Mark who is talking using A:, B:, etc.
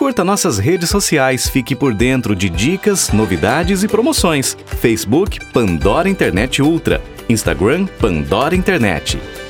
A: Curta nossas redes sociais, fique por dentro de dicas, novidades e promoções. Facebook Pandora Internet Ultra, Instagram Pandora Internet.